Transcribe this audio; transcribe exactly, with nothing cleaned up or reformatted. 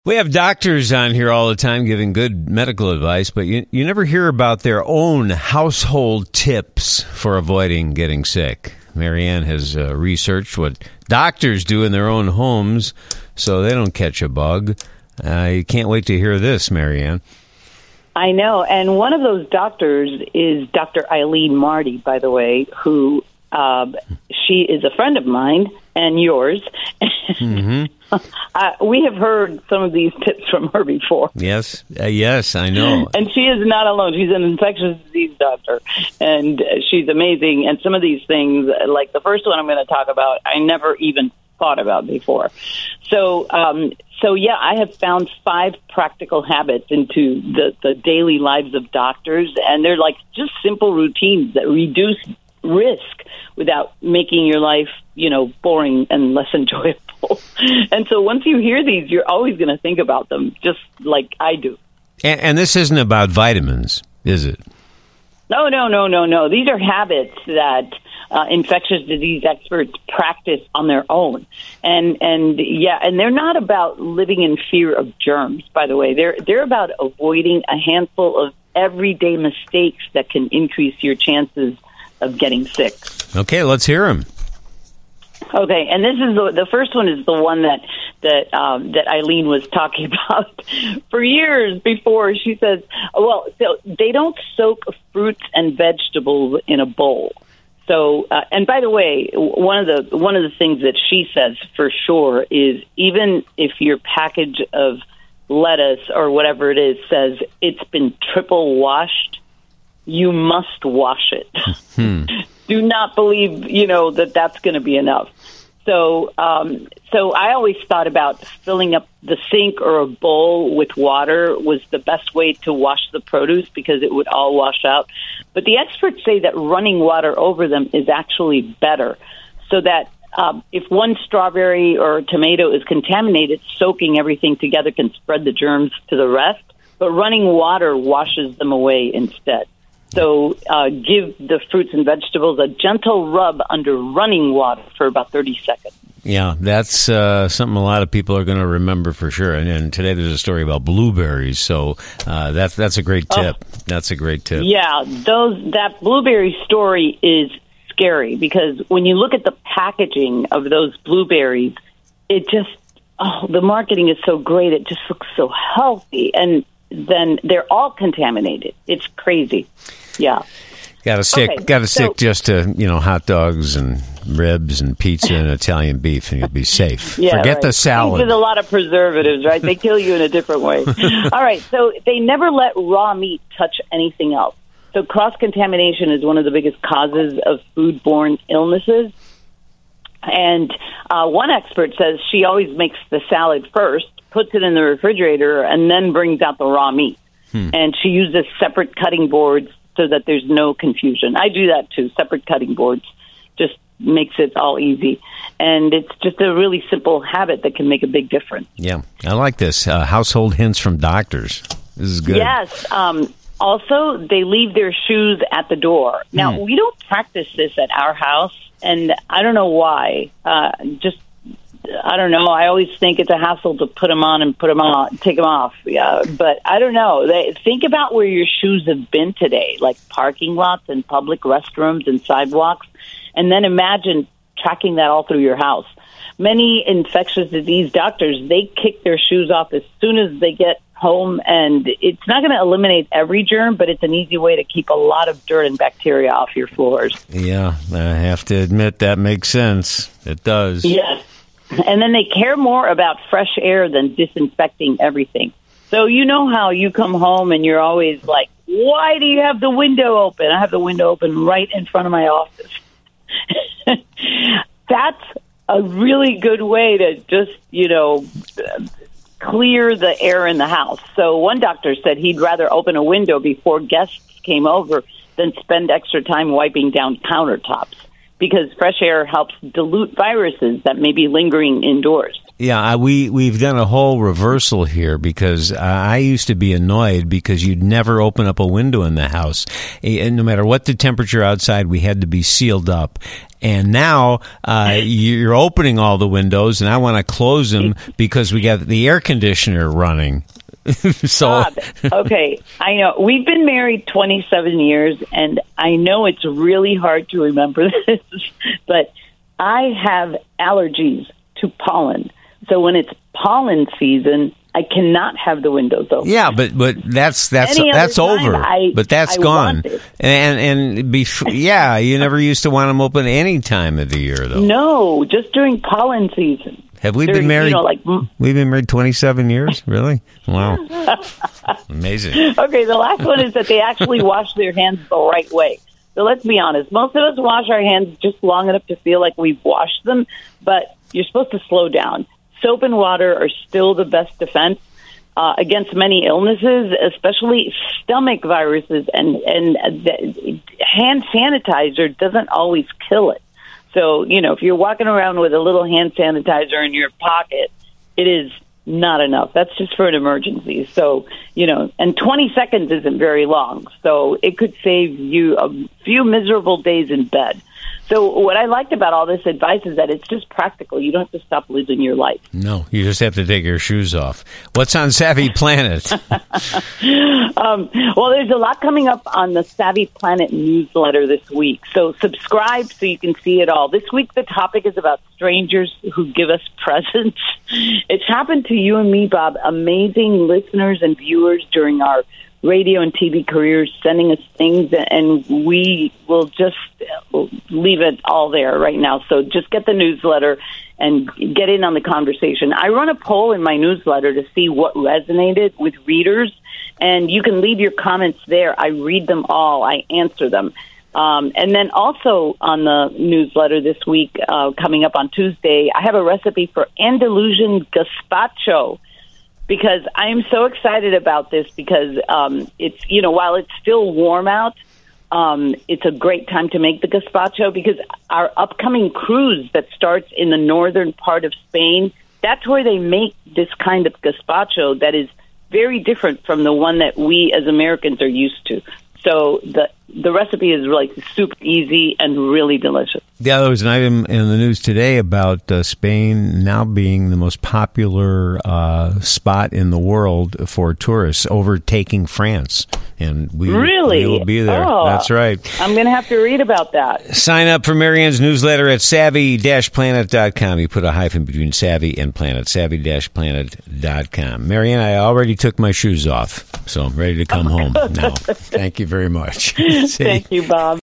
We have doctors on here all the time giving good medical advice, but you, you never hear about their own household tips for avoiding getting sick. Marianne has uh, researched what doctors do in their own homes so they don't catch a bug. Uh, you can't wait to hear this, Marianne. I know, and one of those doctors is Doctor Eileen Marty, by the way, who uh, she is a friend of mine and yours. Mm-hmm. Uh, we have heard some of these tips from her before. Yes, uh, yes, I know. And she is not alone. She's an infectious disease doctor, and she's amazing. And some of these things, like the first one I'm going to talk about, I never even thought about before. So, um, so yeah, I have found five practical habits into the, the daily lives of doctors, and they're like just simple routines that reduce risk without making your life, you know, boring and less enjoyable. And so once you hear these, you're always going to think about them, just like I do. And, and this isn't about vitamins, is it? No, no, no, no, no. These are habits that uh, infectious disease experts practice on their own. And, and yeah, and they're not about living in fear of germs, by the way. They're, they're about avoiding a handful of everyday mistakes that can increase your chances of getting sick. Okay, let's hear them. Okay, and this is the, the first one is the one that that um, that Eileen was talking about for years before. She says, well, so they don't soak fruits and vegetables in a bowl. So, uh, and by the way, one of the one of the things that she says for sure is even if your package of lettuce or whatever it is says it's been triple washed, you must wash it. Hmm. Do not believe, you know, that that's going to be enough. So, um, so I always thought about filling up the sink or a bowl with water was the best way to wash the produce because it would all wash out. But the experts say that running water over them is actually better, so that um, if one strawberry or tomato is contaminated, soaking everything together can spread the germs to the rest. But running water washes them away instead. So uh, give the fruits and vegetables a gentle rub under running water for about thirty seconds. Yeah, that's uh, something a lot of people are going to remember for sure. And, and today there's a story about blueberries, so uh, that's that's a great tip. Oh, that's a great tip. Yeah, those that blueberry story is scary because when you look at the packaging of those blueberries, it just oh, the marketing is so great. It just looks so healthy, and then they're all contaminated. It's crazy. Yeah. Got to stick. Okay, got to stick so, just to you know hot dogs and ribs and pizza and Italian beef, and you'll be safe. Yeah, Forget right. the salad. With a lot of preservatives, right? They kill you in a different way. All right. So they never let raw meat touch anything else. So cross contamination is one of the biggest causes of foodborne illnesses. And uh, one expert says she always makes the salad first, puts it in the refrigerator, and then brings out the raw meat. Hmm. And she uses separate cutting boards so that there's no confusion. I do that too. Separate cutting boards just makes it all easy. And it's just a really simple habit that can make a big difference. Yeah, I like this. Uh, household hints from doctors. This is good. Yes. Um, also, they leave their shoes at the door. Now, hmm. we don't practice this at our house, and I don't know why. Uh, just I don't know. I always think it's a hassle to put them on and put them on, take them off. Yeah, but I don't know. They, think about where your shoes have been today, like parking lots and public restrooms and sidewalks, and then imagine tracking that all through your house. Many infectious disease doctors, they kick their shoes off as soon as they get home, and it's not going to eliminate every germ, but it's an easy way to keep a lot of dirt and bacteria off your floors. Yeah, I have to admit that makes sense. It does. Yes. And then they care more about fresh air than disinfecting everything. So you know how you come home and you're always like, why do you have the window open? I have the window open right in front of my office. That's a really good way to just, you know, clear the air in the house. So one doctor said he'd rather open a window before guests came over than spend extra time wiping down countertops, because fresh air helps dilute viruses that may be lingering indoors. Yeah, I, we, we've done a whole reversal here because uh, I used to be annoyed because you'd never open up a window in the house. And no matter what the temperature outside, we had to be sealed up. And now uh, you're opening all the windows, and I want to close them because we got the air conditioner running. so, Bob, okay, I know. We've been married twenty-seven years, and I know it's really hard to remember this, but I have allergies to pollen. So when it's pollen season, I cannot have the windows open. Yeah, but but that's that's Any that's other time, over. I- but that's I gone. want it. And and bef- yeah, you never used to want them open any time of the year, though. No, just during pollen season. Have we There's, been married? You know, like, mm. We've been married twenty-seven years. Really? Wow, amazing. Okay, the last one is that they actually wash their hands the right way. So let's be honest. Most of us wash our hands just long enough to feel like we've washed them, but you're supposed to slow down. Soap and water are still the best defense uh, against many illnesses, especially stomach viruses, and, and the hand sanitizer doesn't always kill it. So, you know, if you're walking around with a little hand sanitizer in your pocket, it is not enough. That's just for an emergency. So, you know, and twenty seconds isn't very long. So it could save you a few miserable days in bed. So what I liked about all this advice is that it's just practical. You don't have to stop living your life. No, you just have to take your shoes off. What's on Savvy Planet? um, well, there's a lot coming up on the Savvy Planet newsletter this week. So subscribe so you can see it all. This week, the topic is about strangers who give us presents. It's happened to you and me, Bob, amazing listeners and viewers during our radio and T V careers sending us things, and we will just leave it all there right now. So just get the newsletter and get in on the conversation. I run a poll in my newsletter to see what resonated with readers, and you can leave your comments there. I read them all. I answer them. Um, and then also on the newsletter this week, uh, coming up on Tuesday, I have a recipe for Andalusian gazpacho, because I am so excited about this because um, it's, you know, while it's still warm out, um, it's a great time to make the gazpacho because our upcoming cruise that starts in the northern part of Spain, that's where they make this kind of gazpacho that is very different from the one that we as Americans are used to. So the the recipe is like super easy and really delicious. Yeah, there was an item in the news today about uh, Spain now being the most popular uh, spot in the world for tourists, overtaking France. And we, really? we will be there. Oh, that's right. I'm going to have to read about that. Sign up for Marianne's newsletter at savvy dash planet dot com. You put a hyphen between savvy and planet, savvy dash planet dot com. Marianne, I already took my shoes off, so I'm ready to come home now. Thank you very much. Thank you, Bob.